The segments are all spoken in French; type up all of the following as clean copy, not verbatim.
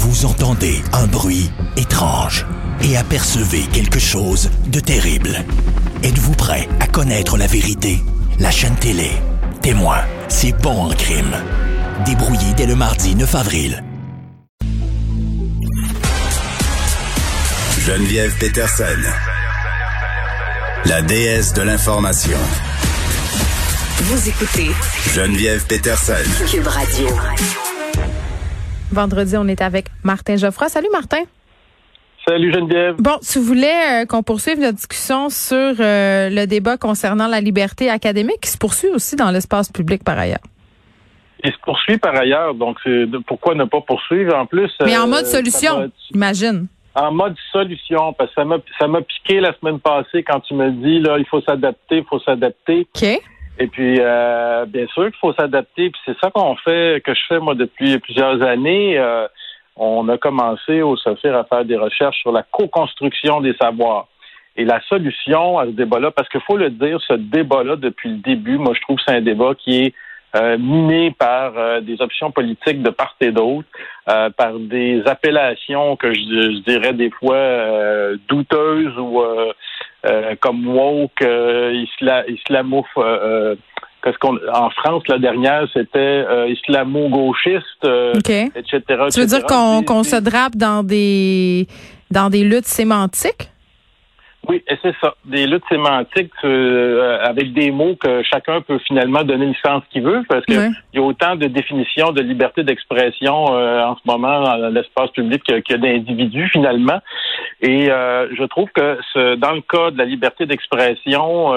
Vous entendez un bruit étrange et apercevez quelque chose de terrible. Êtes-vous prêt à connaître la vérité? La chaîne télé Témoin, c'est bon en crime. Débrouillé dès le mardi 9 avril. Geneviève Peterson, la déesse de l'information. Vous écoutez Geneviève Peterson. Cube Radio. Vendredi, on est avec Martin Geoffroy. Salut Martin. Salut Geneviève. Bon, tu voulais qu'on poursuive notre discussion sur le débat concernant la liberté académique qui se poursuit aussi dans l'espace public par ailleurs. Il se poursuit par ailleurs, donc pourquoi ne pas poursuivre en plus? Mais en mode solution, imagine. En mode solution, parce que ça m'a piqué la semaine passée quand tu me dis là, il faut s'adapter. OK. Et puis, bien sûr qu'il faut s'adapter. Puis c'est ça que je fais moi depuis plusieurs années. On a commencé au SOFIR à faire des recherches sur la co-construction des savoirs. Et la solution à ce débat-là, parce qu'il faut le dire, ce débat-là, depuis le début, moi je trouve que c'est un débat qui est miné par des options politiques de part et d'autre, par des appellations que je dirais des fois douteuses ou comme woke, en France, la dernière, c'était islamo-gauchiste, okay. etc. Tu veux dire qu'on se drape dans des luttes sémantiques? Oui, et c'est ça. Des luttes sémantiques avec des mots que chacun peut finalement donner le sens qu'il veut, parce que il y a autant de définitions de liberté d'expression en ce moment dans l'espace public qu'il y a d'individus finalement. Et je trouve que dans le cas de la liberté d'expression,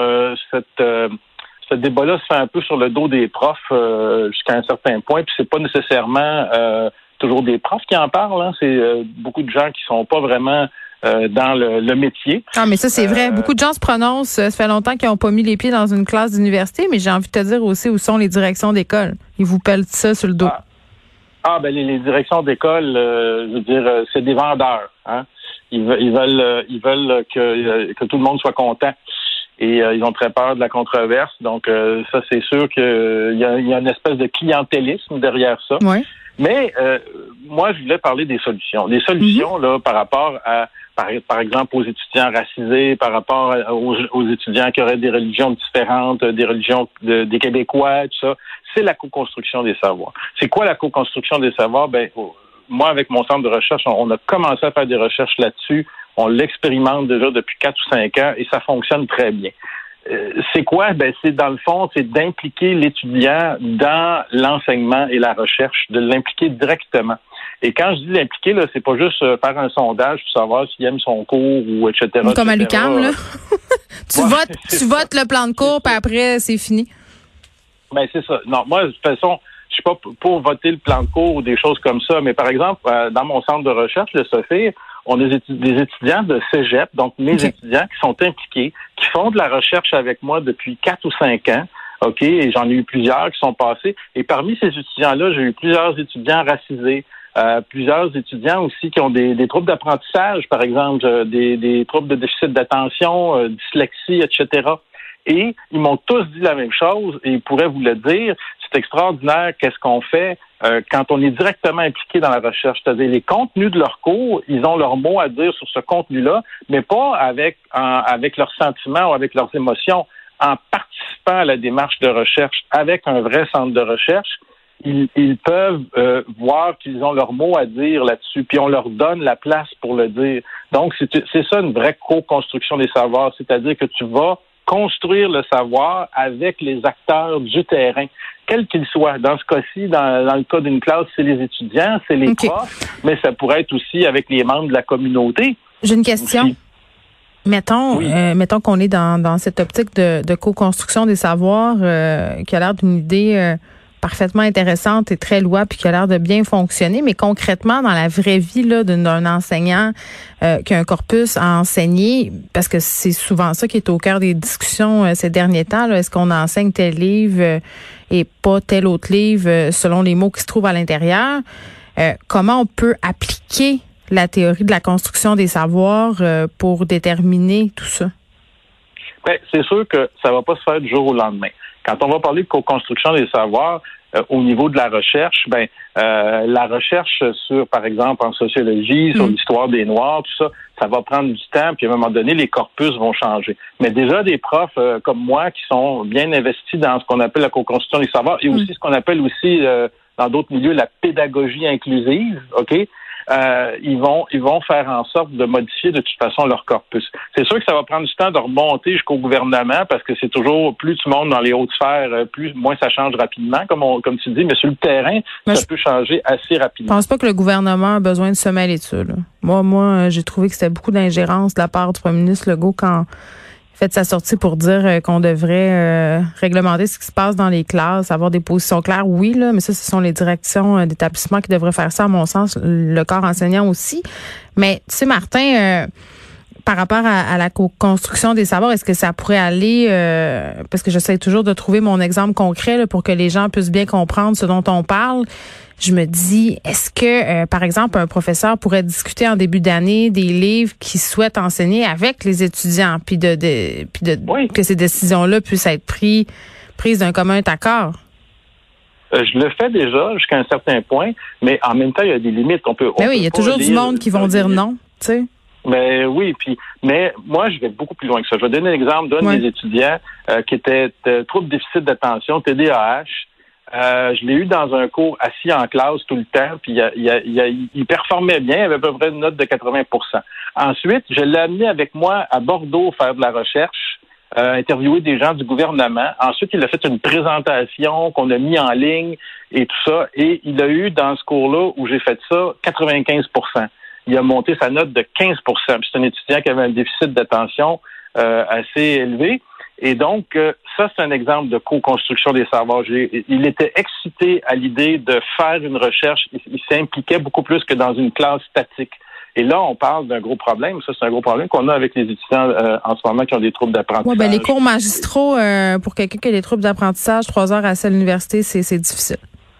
ce débat-là se fait un peu sur le dos des profs jusqu'à un certain point, puis c'est pas nécessairement toujours des profs qui en parlent, hein. C'est beaucoup de gens qui sont pas vraiment dans le métier. Ah, mais ça, c'est vrai. Beaucoup de gens se prononcent. Ça fait longtemps qu'ils n'ont pas mis les pieds dans une classe d'université, mais j'ai envie de te dire aussi où sont les directions d'école. Ils vous pèlent ça sur le dos. Ben les directions d'école, je veux dire, c'est des vendeurs, hein. Ils veulent que tout le monde soit content. Et ils ont très peur de la controverse. Donc, ça, c'est sûr qu'il y a une espèce de clientélisme derrière ça. Oui. Mais moi, je voulais parler des solutions. Des solutions, là, par rapport à, par exemple, aux étudiants racisés, par rapport aux étudiants qui auraient des religions différentes, des religions des Québécois, tout ça. C'est la co-construction des savoirs. C'est quoi la co-construction des savoirs? Moi, avec mon centre de recherche, on a commencé à faire des recherches là-dessus. On l'expérimente déjà depuis 4 ou 5 ans et ça fonctionne très bien. C'est quoi? C'est dans le fond, c'est d'impliquer l'étudiant dans l'enseignement et la recherche, de l'impliquer directement. Et quand je dis l'impliquer, là, c'est pas juste faire un sondage pour savoir s'il aime son cours ou etc. Comme à etc. l'UQAM, là. Tu votes le plan de cours, puis après, c'est fini. C'est ça. Non, moi, de toute façon, je suis pas pour voter le plan de cours ou des choses comme ça, mais par exemple, dans mon centre de recherche, le SOFIR, on a des étudiants de cégep, donc mes étudiants qui sont impliqués, qui font de la recherche avec moi depuis 4 ou 5 ans, OK, et j'en ai eu plusieurs qui sont passés. Et parmi ces étudiants-là, j'ai eu plusieurs étudiants racisés, plusieurs étudiants aussi qui ont des troubles d'apprentissage, par exemple, des troubles de déficit d'attention, dyslexie, etc. Et ils m'ont tous dit la même chose, et ils pourraient vous le dire, c'est extraordinaire qu'est-ce qu'on fait quand on est directement impliqué dans la recherche. C'est-à-dire les contenus de leurs cours, ils ont leur mot à dire sur ce contenu-là, mais pas avec leurs sentiments ou avec leurs émotions. En participant à la démarche de recherche avec un vrai centre de recherche, ils peuvent voir qu'ils ont leur mot à dire là-dessus, puis on leur donne la place pour le dire. Donc, c'est ça une vraie co-construction des savoirs, c'est-à-dire que tu vas construire le savoir avec les acteurs du terrain, quels qu'ils soient. Dans ce cas-ci, dans le cas d'une classe, c'est les étudiants, c'est les profs, mais ça pourrait être aussi avec les membres de la communauté. J'ai une question. Aussi. Mettons qu'on est dans cette optique de co-construction des savoirs qui a l'air d'une idée parfaitement intéressante et très louable puis qui a l'air de bien fonctionner, mais concrètement, dans la vraie vie là, d'un enseignant qui a un corpus à enseigner, parce que c'est souvent ça qui est au cœur des discussions ces derniers temps, là, est-ce qu'on enseigne tel livre et pas tel autre livre selon les mots qui se trouvent à l'intérieur? Comment on peut appliquer la théorie de la construction des savoirs pour déterminer tout ça? C'est sûr que ça va pas se faire du jour au lendemain. Quand on va parler de co-construction des savoirs, au niveau de la recherche, la recherche sur, par exemple, en sociologie, sur l'histoire des Noirs, tout ça, ça va prendre du temps, puis à un moment donné, les corpus vont changer. Mais déjà, des profs comme moi qui sont bien investis dans ce qu'on appelle la co-construction des savoirs et aussi ce qu'on appelle aussi, dans d'autres milieux, la pédagogie inclusive, OK? Ils vont faire en sorte de modifier de toute façon leur corpus. C'est sûr que ça va prendre du temps de remonter jusqu'au gouvernement parce que c'est toujours plus tu montes dans les hautes sphères, moins ça change rapidement, comme tu dis, mais sur le terrain, ça peut changer assez rapidement. Je pense pas que le gouvernement a besoin de se mêler de ça, là. Moi, j'ai trouvé que c'était beaucoup d'ingérence de la part du premier ministre Legault quand fait sa sortie pour dire qu'on devrait réglementer ce qui se passe dans les classes, avoir des positions claires, oui, là, mais ça, ce sont les directions d'établissement qui devraient faire ça, à mon sens, le corps enseignant aussi. Mais tu sais, Martin, par rapport à la construction des savoirs, est-ce que ça pourrait aller, parce que j'essaie toujours de trouver mon exemple concret là, pour que les gens puissent bien comprendre ce dont on parle. Je me dis, est-ce que, par exemple, un professeur pourrait discuter en début d'année des livres qu'il souhaite enseigner avec les étudiants, puis que ces décisions-là puissent être prises d'un commun accord? Je le fais déjà jusqu'à un certain point, mais en même temps, il y a des limites. Oui, il y a toujours du monde qui vont dire non, tu sais. Mais oui, mais moi, je vais beaucoup plus loin que ça. Je vais donner l'exemple d'un des étudiants qui était trouble déficit d'attention, TDAH. Je l'ai eu dans un cours assis en classe tout le temps, puis il performait bien, il avait à peu près une note de 80%. Ensuite, je l'ai amené avec moi à Bordeaux faire de la recherche, interviewer des gens du gouvernement. Ensuite, il a fait une présentation qu'on a mis en ligne et tout ça, et il a eu dans ce cours-là où j'ai fait ça 95%. Il a monté sa note de 15%. C'est un étudiant qui avait un déficit d'attention assez élevé. Et donc, ça, c'est un exemple de co-construction des savoirs. Il était excité à l'idée de faire une recherche. Il s'impliquait beaucoup plus que dans une classe statique. Et là, on parle d'un gros problème. Ça, c'est un gros problème qu'on a avec les étudiants en ce moment qui ont des troubles d'apprentissage. Oui, les cours magistraux, pour quelqu'un qui a des troubles d'apprentissage, 3 heures à l'université, c'est difficile.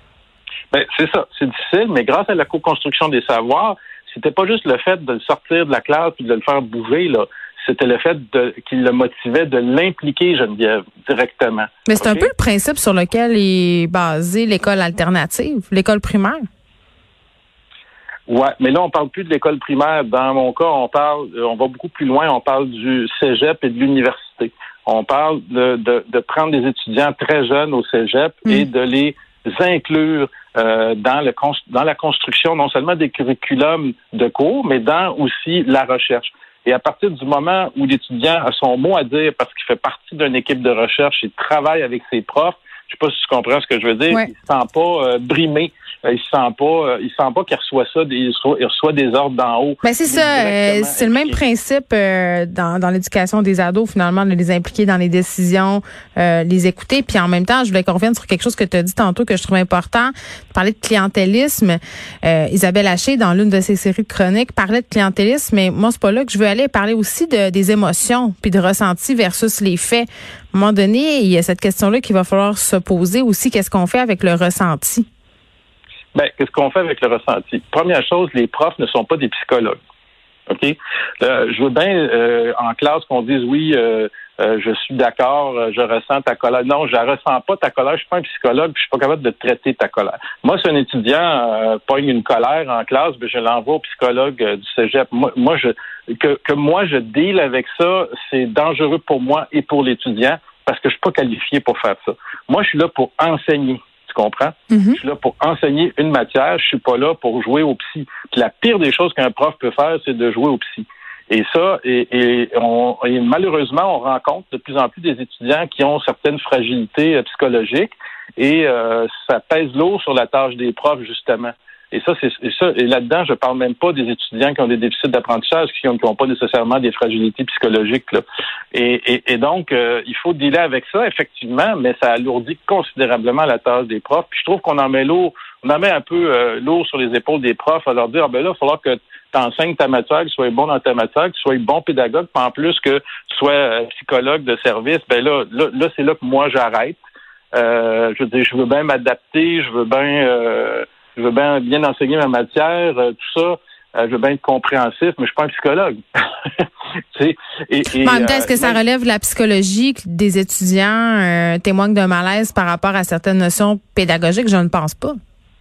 C'est ça. C'est difficile, mais grâce à la co-construction des savoirs, c'était pas juste le fait de le sortir de la classe et de le faire bouger, là. C'était le fait qu'il le motivait de l'impliquer, Geneviève, directement. Mais c'est un peu le principe sur lequel est basée l'école alternative, l'école primaire. Ouais, mais là, on parle plus de l'école primaire. Dans mon cas, on va beaucoup plus loin, on parle du cégep et de l'université. On parle de prendre des étudiants très jeunes au cégep et de les inclure dans la construction non seulement des curriculums de cours, mais dans aussi la recherche. Et à partir du moment où l'étudiant a son mot à dire parce qu'il fait partie d'une équipe de recherche, il travaille avec ses profs, je sais pas si tu comprends ce que je veux dire, il se sent pas brimé, il se sent pas qu'il reçoit ça, il reçoit des ordres d'en haut. Ben c'est ça, c'est le même principe dans l'éducation des ados finalement, de les impliquer dans les décisions, les écouter, puis en même temps, je voulais qu'on revienne sur quelque chose que tu as dit tantôt que je trouve important, de parler de clientélisme. Isabelle Haché, dans l'une de ses séries de chroniques, parlait de clientélisme, mais moi c'est pas là que je veux aller, parler aussi des émotions puis de ressentis versus les faits. À un moment donné, il y a cette question-là qu'il va falloir se poser aussi, qu'est-ce qu'on fait avec le ressenti? Qu'est-ce qu'on fait avec le ressenti? Première chose, les profs ne sont pas des psychologues. OK? Je veux bien en classe qu'on dise oui, je suis d'accord, je ressens ta colère. Non, je la ressens pas ta colère, je suis pas un psychologue, puis je suis pas capable de traiter ta colère. Moi, si un étudiant pogne une colère en classe, je l'envoie au psychologue du cégep. Moi, je deal avec ça, c'est dangereux pour moi et pour l'étudiant parce que je suis pas qualifié pour faire ça. Moi, je suis là pour enseigner. Tu comprends? Je suis là pour enseigner une matière, je suis pas là pour jouer au psy. Puis la pire des choses qu'un prof peut faire, c'est de jouer au psy. Et ça, et malheureusement, on rencontre de plus en plus des étudiants qui ont certaines fragilités psychologiques et ça pèse lourd sur la tâche des profs, justement. Et là-dedans, je parle même pas des étudiants qui ont des déficits d'apprentissage, qui n'ont pas nécessairement des fragilités psychologiques, là. Et donc, il faut dealer avec ça, effectivement, mais ça alourdit considérablement la tâche des profs. Puis je trouve qu'on en met un peu lourd sur les épaules des profs à leur dire, là, il va falloir que tu enseignes ta matière, que tu sois bon dans ta matière, que tu sois bon pédagogue, puis en plus que tu sois psychologue de service. Là, c'est là que moi, j'arrête. Je veux dire, je veux bien m'adapter, je veux bien enseigner ma matière, tout ça. Je veux bien être compréhensif, mais je suis pas un psychologue. Mais en même temps, est-ce que ça relève de la psychologie que des étudiants témoignent d'un malaise par rapport à certaines notions pédagogiques? Je ne pense pas.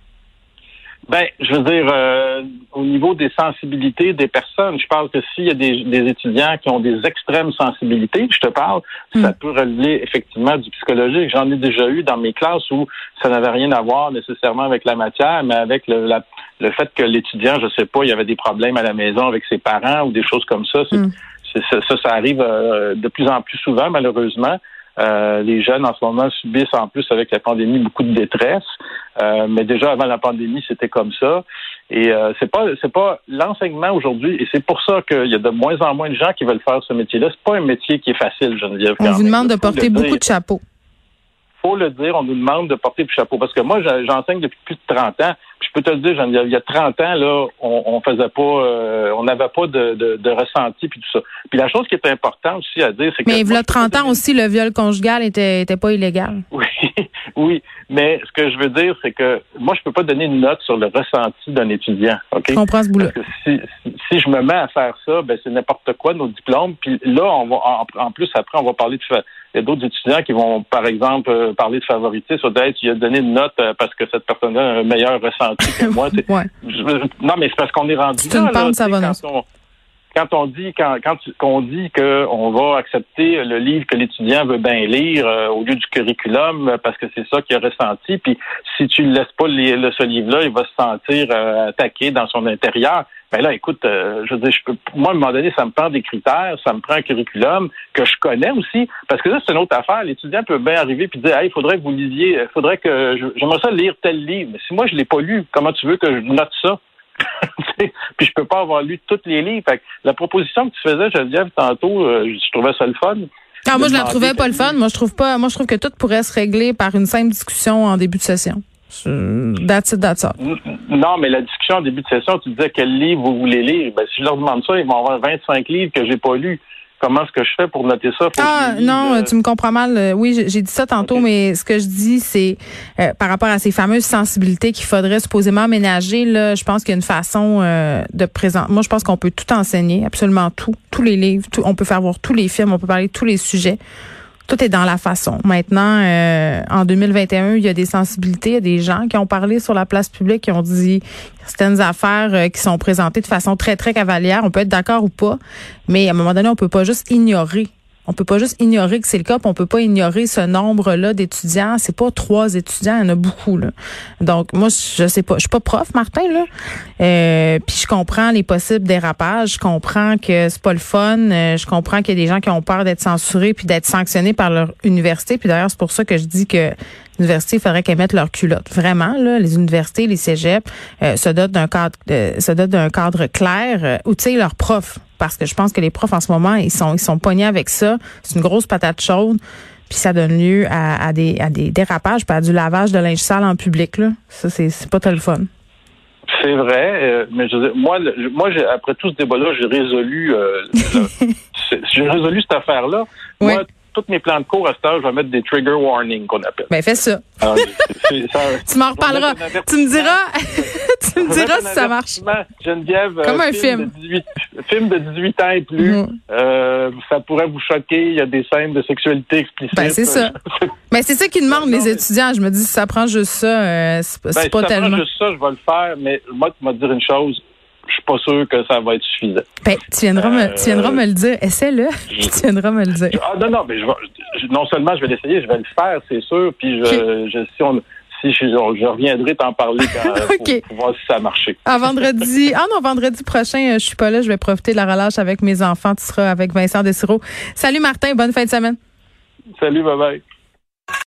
Ben, je veux dire, au niveau des sensibilités des personnes, je parle que s'il y a des étudiants qui ont des extrêmes sensibilités, je te parle, ça peut relever effectivement du psychologique. J'en ai déjà eu dans mes classes où ça n'avait rien à voir nécessairement avec la matière, mais avec le fait que l'étudiant, je sais pas, il y avait des problèmes à la maison avec ses parents ou des choses comme ça. Ça arrive de plus en plus souvent, malheureusement. Les jeunes, en ce moment, subissent en plus avec la pandémie beaucoup de détresse. Mais déjà avant la pandémie, c'était comme ça. Et c'est pas l'enseignement aujourd'hui, et c'est pour ça qu'il y a de moins en moins de gens qui veulent faire ce métier-là. C'est pas un métier qui est facile, Geneviève. On vous demande de porter beaucoup de chapeaux. Faut le dire, on nous demande de porter du chapeau. Parce que moi, j'enseigne depuis plus de 30 ans. Puis je peux te le dire, Geneviève, il y a 30 ans, là, on faisait pas, on n'avait pas de ressenti puis tout ça. Puis la chose qui est importante aussi à dire, c'est que... Mais il y a 30 ans aussi, le viol conjugal était pas illégal. Oui. Mais ce que je veux dire, c'est que moi, je peux pas donner une note sur le ressenti d'un étudiant. OK? Je comprends ce bout-là. Parce que si je me mets à faire ça, ben c'est n'importe quoi, nos diplômes. Puis là, on va en plus, après, on va parler de... Il y a d'autres étudiants qui vont, par exemple, parler de favoritisme, sur d'être, il a donné une note parce que cette personne-là a un meilleur ressenti que moi. Ouais. Non, mais c'est parce qu'on est rendu c'est une pente savonneuse. Quand on dit qu'on va accepter le livre que l'étudiant veut bien lire au lieu du curriculum parce que c'est ça qu'il a ressenti, puis si tu ne laisses pas ce livre-là, il va se sentir attaqué dans son intérieur. Ben là, écoute, je veux dire, moi, à un moment donné, ça me prend des critères, ça me prend un curriculum que je connais aussi, parce que ça, c'est une autre affaire. L'étudiant peut bien arriver puis dire, il faudrait que vous lisiez, j'aimerais ça lire tel livre. Mais si moi, je l'ai pas lu, comment tu veux que je note ça? Puis je peux pas avoir lu tous les livres. Fait que la proposition que tu faisais, Geneviève, tantôt, je trouvais ça le fun. Ah, moi, je la trouvais pas le fun. Moi, je trouve que tout pourrait se régler par une simple discussion en début de session. That's it. Non, mais la discussion en début de session, tu disais quel livre vous voulez lire. Ben, si je leur demande ça, ils vont avoir 25 livres que j'ai pas lus. Comment est-ce que je fais pour noter ça? Tu me comprends mal. Oui, j'ai dit ça tantôt, okay. Mais ce que je dis, c'est par rapport à ces fameuses sensibilités qu'il faudrait supposément aménager, là, je pense qu'il y a une façon de présenter. Moi, je pense qu'on peut tout enseigner, absolument tout. Tous les livres, on peut faire voir tous les films, on peut parler de tous les sujets. Tout est dans la façon. Maintenant, en 2021, il y a des sensibilités, il y a des gens qui ont parlé sur la place publique, qui ont dit certaines affaires qui sont présentées de façon très, très cavalière. On peut être d'accord ou pas, mais à un moment donné, on peut pas juste ignorer. On peut pas juste ignorer que c'est le cas, puis on peut pas ignorer ce nombre-là d'étudiants. C'est pas 3 étudiants, il y en a beaucoup, là. Donc, moi, je sais pas. Je suis pas prof, Martin, là. Puis je comprends les possibles dérapages. Je comprends que c'est pas le fun. Je comprends qu'il y a des gens qui ont peur d'être censurés puis d'être sanctionnés par leur université. Puis d'ailleurs, c'est pour ça que je dis que l'université, il faudrait qu'elles mettent leur culotte. Vraiment, là, les universités, les cégeps se dotent d'un cadre clair, outillent leurs profs. Parce que je pense que les profs, en ce moment, ils sont pognés avec ça. C'est une grosse patate chaude. Puis ça donne lieu à des dérapages, puis à du lavage de linge sale en public, là. Ça, c'est pas très le fun. C'est vrai, mais je veux dire, moi, après tout ce débat-là, j'ai résolu cette affaire-là. Oui. Moi, tous mes plans de cours à cette heure, je vais mettre des trigger warnings qu'on appelle. Ben, fais ça. Alors, tu m'en reparleras. Tu me diras si ça marche. Geneviève, comme un film. Film de 18 ans et plus. Ça pourrait vous choquer. Il y a des scènes de sexualité explicites. Ben, c'est ça. Mais c'est ça qu'ils demandent, les étudiants. Je me dis, si ça prend juste ça, c'est pas tellement. Si ça prend juste ça, je vais le faire. Mais moi, tu vas te dire une chose. Je suis pas sûr que ça va être suffisant. Ben, tu viendras me le dire. Essaie-le. Tu viendras me le dire. Non, mais non seulement je vais l'essayer, je vais le faire, c'est sûr. Puis je reviendrai t'en parler pour voir si ça a marché. Vendredi prochain, je suis pas là. Je vais profiter de la relâche avec mes enfants. Tu seras avec Vincent Dessureau. Salut Martin, bonne fin de semaine. Salut, bye bye.